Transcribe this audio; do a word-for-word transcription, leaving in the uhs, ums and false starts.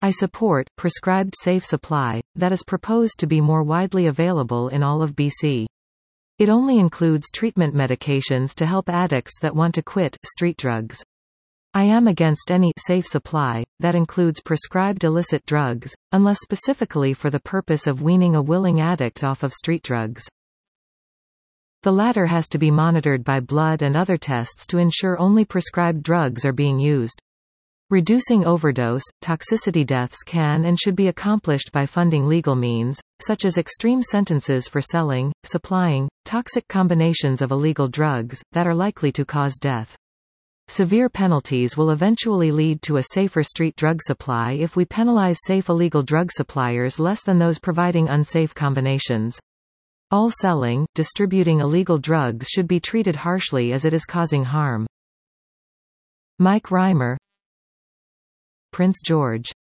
I support prescribed safe supply that is proposed to be more widely available in all of B C. It only includes treatment medications to help addicts that want to quit street drugs. I am against any safe supply that includes prescribed illicit drugs, unless specifically for the purpose of weaning a willing addict off of street drugs. The latter has to be monitored by blood and other tests to ensure only prescribed drugs are being used. Reducing overdose, toxicity deaths can and should be accomplished by funding legal means, such as extreme sentences for selling, supplying, toxic combinations of illegal drugs, that are likely to cause death. Severe penalties will eventually lead to a safer street drug supply if we penalize safe illegal drug suppliers less than those providing unsafe combinations. All selling, distributing illegal drugs should be treated harshly as it is causing harm. Mike Reimer, Prince George.